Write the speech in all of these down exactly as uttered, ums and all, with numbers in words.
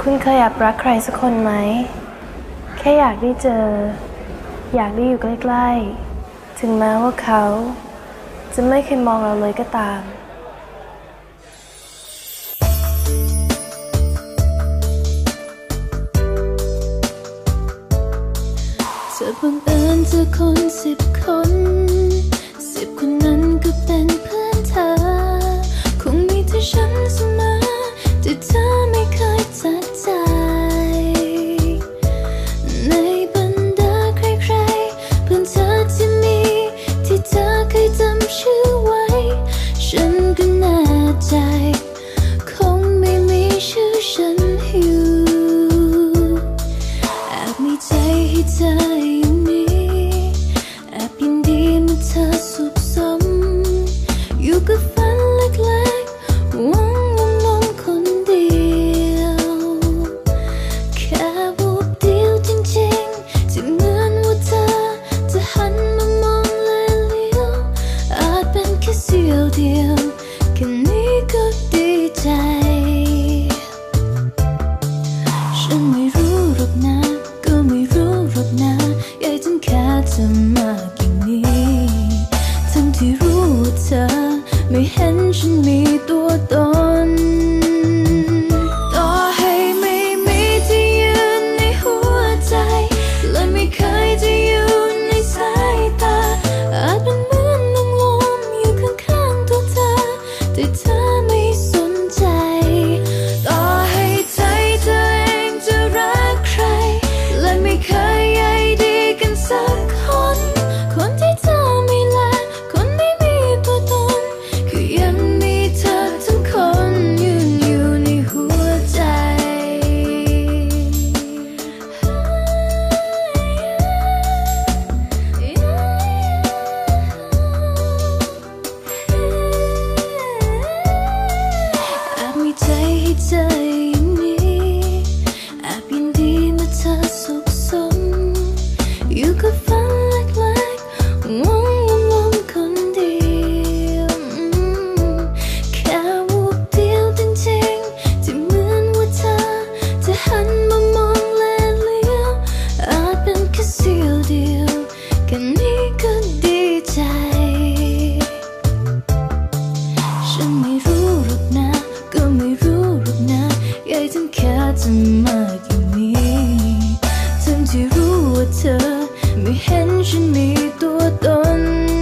คุณเคยแอบรักใครสักคนไหมแค่อยากได้เจออยากได้อยู่ใกล้ๆถึงแม้ว่าเขาจะไม่เคยมองเราเลยก็ตามเธอบังเอิญเจอคนสิบคนสิบคนนั้นก็เป็นเพื่อนเธอคงมีแต่ฉันเสมอที่เธอไม่เคยจัดใจในบรรดาใครๆเพื่อนเธอที่มีที่เธอเคยจำชื่อไว้ฉันก็แน่ใจคงไม่มีชื่อฉันอยู่แอบมีใจให้เธออยู่นี้แอบยินดีเมื่อเธอสุขสมอยู่กับฝันเล็กๆหวังว่าลงคนเดียวแค่วูบเดียวจริงๆที่เหมือนว่าเธอจะหันมามองและเลี้ยวอาจเป็นแค่เสี้ยวเดียวแค่นี้ก็ดีใจฉันไม่รู้หรอกนะก็ไม่รู้หรอกนะอยากจะแค่เธอมากอย่างนี้ทั้งที่รู้ว่าเธอไม่เห็นฉันมีตัวตนต่อให้ไม่มีที่ยืนในหัวใจและไม่เคยจะอยู่ในสายตาอาจเป็นเหมือนลมลมอยู่ข้างๆตัวเธอแต่เธอไม่สนใจต่อให้ใจเธอเองจะรักใครและไม่เคยใยดีกันสักคนคนที่เธอไม่ละคนไม่มีตัวตนคือยังมีเธอทั้งคนยืนอยู่ในหัวใจอาจมีใจให้เธออย่างนี้แอบยินดีเมื่อเธอสุขสมอยู่กับฝันเล็กๆหวังลมๆคนเดียวอืมแค่วูบเดียวจริงๆที่เหมือนว่าเธอจะหันมามองและเลี้ยวอาจเป็นแค่เสี้ยวเดียวแค่นี้ก็ดีใจฉันไม่รู้หรอกนะก็ไม่รู้หรอกนะอยากจะแค่จะมากอย่างนี้ทั้งที่รู้ว่าเธอไม่เห็นฉันมีตัวตน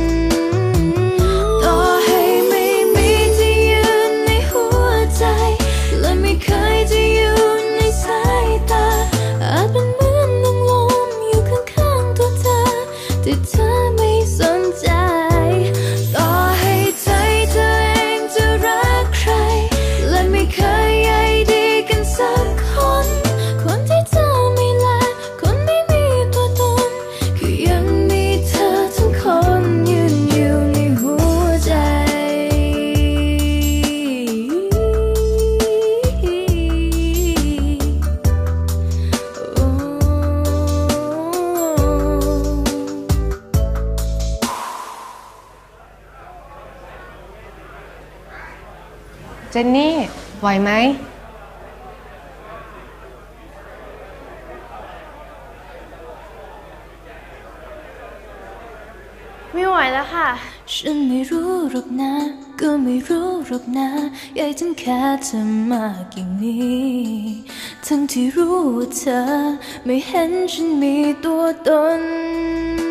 ต่อให้ไม่มีที่ยืนในหัวใจและไม่เคยจะอยู่ในสายตาอาจเป็นเหมือนลมลมอยู่ข้างๆตัวเธอแต่เธอไม่สนใจต่อให้ใจเธอเองจะรักใครและไม่เคยใยดีกันสักคนคนที่เธอไม่ละคนไม่มีตัวตนคือยังมีเธอทั้งคนยืนอยู่ในหัวใจโอ้เจนนี่ไหวไหมไม่ไหวแล้วค่ะฉันไม่รู้หรอกนะก็ไม่รู้หรอกนะอยากจะแค่เธอมากอย่างนี้ทั้งที่รู้ว่าเธอไม่เห็นฉันมีตัวตน